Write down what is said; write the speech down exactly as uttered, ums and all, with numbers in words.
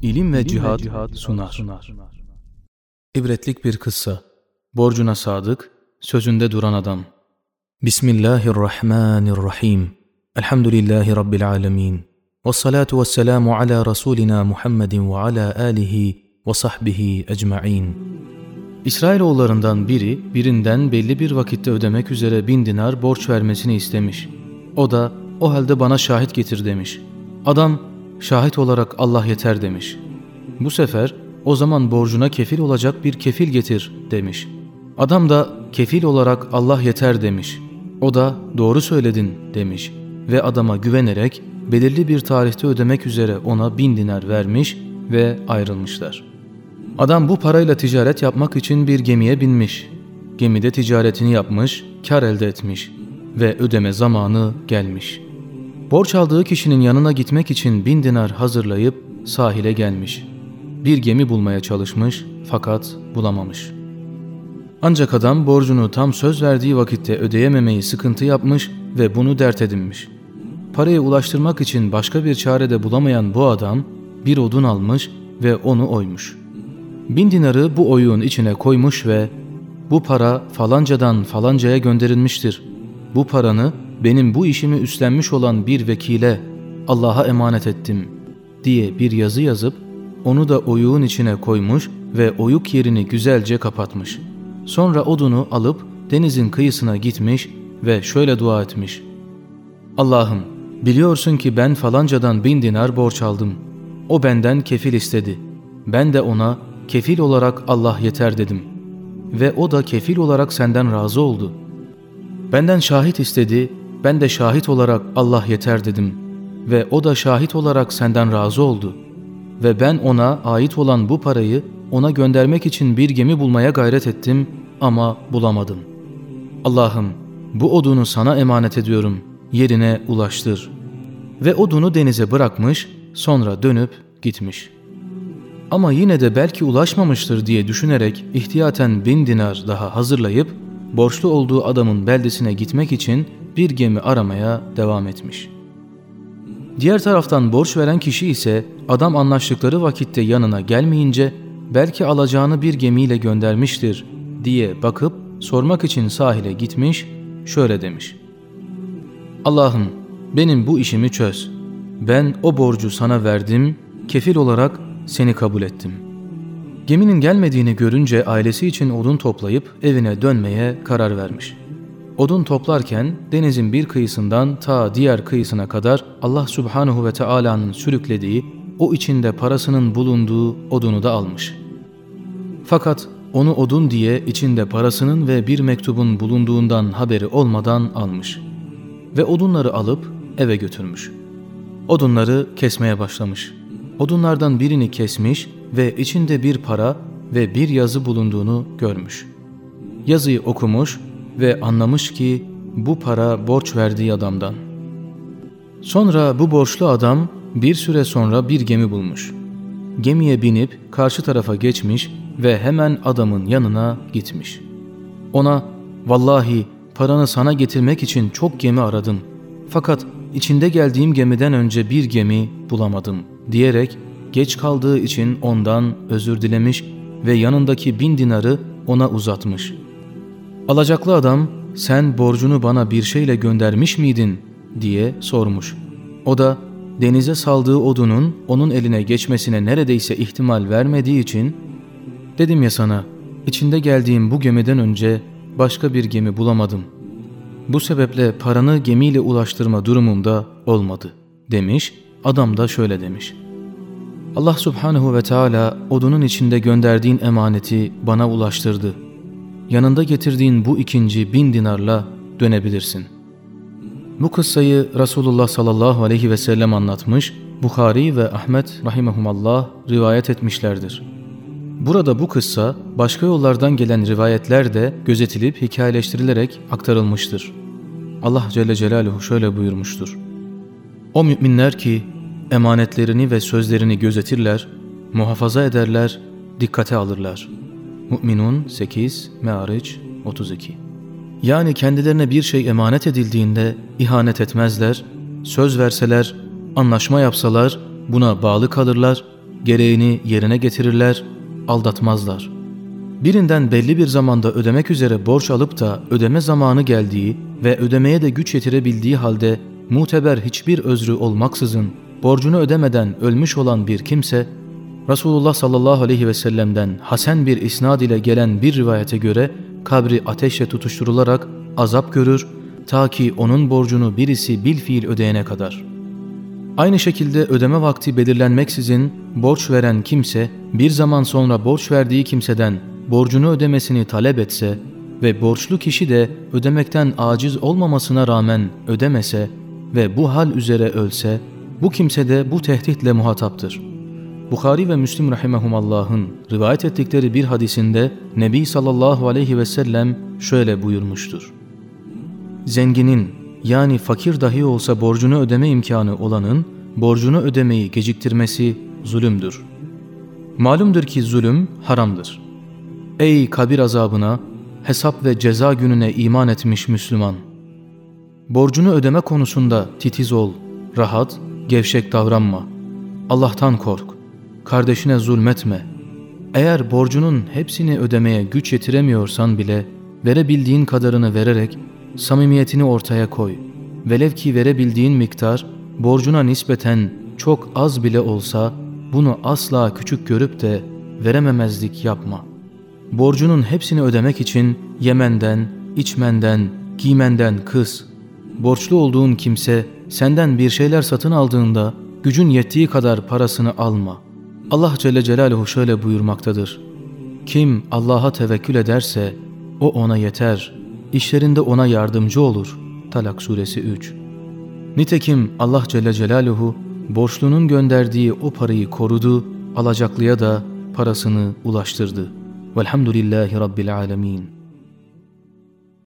İlim ve Cihad sunar. İbretlik bir kıssa. Borcuna sadık, sözünde duran adam. Bismillahirrahmanirrahim. Elhamdülillahi Rabbil alemin. Vessalatu vesselamu ala Rasulina Muhammedin ve ala alihi ve sahbihi ecma'in. İsrailoğullarından biri, birinden belli bir vakitte ödemek üzere bin dinar borç vermesini istemiş. O da, o halde bana şahit getir demiş. Adam, şahit olarak Allah yeter demiş. Bu sefer, o zaman borcuna kefil olacak bir kefil getir demiş. Adam da, kefil olarak Allah yeter demiş. O da, doğru söyledin demiş. Ve adama güvenerek, belirli bir tarihte ödemek üzere ona bin dinar vermiş ve ayrılmışlar. Adam bu parayla ticaret yapmak için bir gemiye binmiş. Gemide ticaretini yapmış, kar elde etmiş ve ödeme zamanı gelmiş. Borç aldığı kişinin yanına gitmek için bin dinar hazırlayıp sahile gelmiş. Bir gemi bulmaya çalışmış fakat bulamamış. Ancak adam borcunu tam söz verdiği vakitte ödeyememeyi sıkıntı yapmış ve bunu dert edinmiş. Parayı ulaştırmak için başka bir çare de bulamayan bu adam bir odun almış ve onu oymuş. Bin dinarı bu oyuğun içine koymuş ve bu para falancadan falancaya gönderilmiştir. Bu paranı benim bu işimi üstlenmiş olan bir vekile Allah'a emanet ettim diye bir yazı yazıp onu da oyuğun içine koymuş ve oyuk yerini güzelce kapatmış. Sonra odunu alıp denizin kıyısına gitmiş ve şöyle dua etmiş. Allah'ım, biliyorsun ki ben falancadan bin dinar borç aldım. O benden kefil istedi. Ben de ona kefil olarak Allah yeter dedim. Ve o da kefil olarak senden razı oldu. Benden şahit istedi, ben de şahit olarak Allah yeter dedim. Ve o da şahit olarak senden razı oldu. Ve ben ona ait olan bu parayı ona göndermek için bir gemi bulmaya gayret ettim ama bulamadım. Allah'ım, bu odunu sana emanet ediyorum, yerine ulaştır. Ve odunu denize bırakmış, sonra dönüp gitmiş. Ama yine de belki ulaşmamıştır diye düşünerek ihtiyaten bin dinar daha hazırlayıp borçlu olduğu adamın beldesine gitmek için bir gemi aramaya devam etmiş. Diğer taraftan borç veren kişi ise adam anlaştıkları vakitte yanına gelmeyince belki alacağını bir gemiyle göndermiştir diye bakıp sormak için sahile gitmiş, şöyle demiş. Allah'ım, benim bu işimi çöz. Ben o borcu sana verdim, kefil olarak seni kabul ettim. Geminin gelmediğini görünce ailesi için odun toplayıp evine dönmeye karar vermiş. Odun toplarken denizin bir kıyısından ta diğer kıyısına kadar Allah Subhanahu ve Teala'nın sürüklediği, o içinde parasının bulunduğu odunu da almış. Fakat onu odun diye içinde parasının ve bir mektubun bulunduğundan haberi olmadan almış. Ve odunları alıp eve götürmüş. Odunları kesmeye başlamış. Odunlardan birini kesmiş ve içinde bir para ve bir yazı bulunduğunu görmüş. Yazıyı okumuş ve anlamış ki bu para borç verdiği adamdan. Sonra bu borçlu adam bir süre sonra bir gemi bulmuş. Gemiye binip karşı tarafa geçmiş ve hemen adamın yanına gitmiş. Ona, vallahi paranı sana getirmek için çok gemi aradım. Fakat içinde geldiğim gemiden önce bir gemi bulamadım diyerek geç kaldığı için ondan özür dilemiş ve yanındaki bin dinarı ona uzatmış. Alacaklı adam, sen borcunu bana bir şeyle göndermiş miydin diye sormuş. O da denize saldığı odunun onun eline geçmesine neredeyse ihtimal vermediği için, dedim ya sana, içinde geldiğim bu gemiden önce başka bir gemi bulamadım. Bu sebeple paranı gemiyle ulaştırma durumumda olmadı demiş. Adam da şöyle demiş. Allah Subhanahu ve Teala odunun içinde gönderdiğin emaneti bana ulaştırdı. Yanında getirdiğin bu ikinci bin dinarla dönebilirsin. Bu kıssayı Resulullah sallallahu aleyhi ve sellem anlatmış, Bukhari ve Ahmet rahimehumallah rivayet etmişlerdir. Burada bu kıssa başka yollardan gelen rivayetler de gözetilip hikayeleştirilerek aktarılmıştır. Allah Celle Celaluhu şöyle buyurmuştur. O müminler ki emanetlerini ve sözlerini gözetirler, muhafaza ederler, dikkate alırlar. Mü'minun sekiz, Me'ariç otuz iki. Yani kendilerine bir şey emanet edildiğinde ihanet etmezler, söz verseler, anlaşma yapsalar buna bağlı kalırlar gereğini yerine getirirler, aldatmazlar. Birinden belli bir zamanda ödemek üzere borç alıp da ödeme zamanı geldiği ve ödemeye de güç yetirebildiği halde muteber hiçbir özrü olmaksızın borcunu ödemeden ölmüş olan bir kimse, Resulullah sallallahu aleyhi ve sellem'den hasen bir isnad ile gelen bir rivayete göre kabri ateşle tutuşturularak azap görür ta ki onun borcunu birisi bilfiil ödeyene kadar. Aynı şekilde ödeme vakti belirlenmeksizin borç veren kimse bir zaman sonra borç verdiği kimseden borcunu ödemesini talep etse ve borçlu kişi de ödemekten aciz olmamasına rağmen ödemese ve bu hal üzere ölse, bu kimse de bu tehditle muhataptır. Bukhari ve Müslim rahimehumullah'ın rivayet ettikleri bir hadisinde Nebi sallallahu aleyhi ve sellem şöyle buyurmuştur: Zenginin, yani fakir dahi olsa borcunu ödeme imkanı olanın borcunu ödemeyi geciktirmesi zulümdür. Malumdur ki zulüm haramdır. Ey kabir azabına, hesap ve ceza gününe iman etmiş Müslüman! Borcunu ödeme konusunda titiz ol, rahat, gevşek davranma. Allah'tan kork, kardeşine zulmetme. Eğer borcunun hepsini ödemeye güç yetiremiyorsan bile verebildiğin kadarını vererek samimiyetini ortaya koy. Velev ki verebildiğin miktar borcuna nispeten çok az bile olsa bunu asla küçük görüp de verememezlik yapma. Borcunun hepsini ödemek için yemenden, içmenden, giymenden kıs. Borçlu olduğun kimse senden bir şeyler satın aldığında gücün yettiği kadar parasını alma. Allah Celle Celaluhu şöyle buyurmaktadır: Kim Allah'a tevekkül ederse o ona yeter, işlerinde ona yardımcı olur. Talak suresi üç. Nitekim Allah Celle Celaluhu borçlunun gönderdiği o parayı korudu, alacaklıya da parasını ulaştırdı. Velhamdülillahi Rabbil alemin.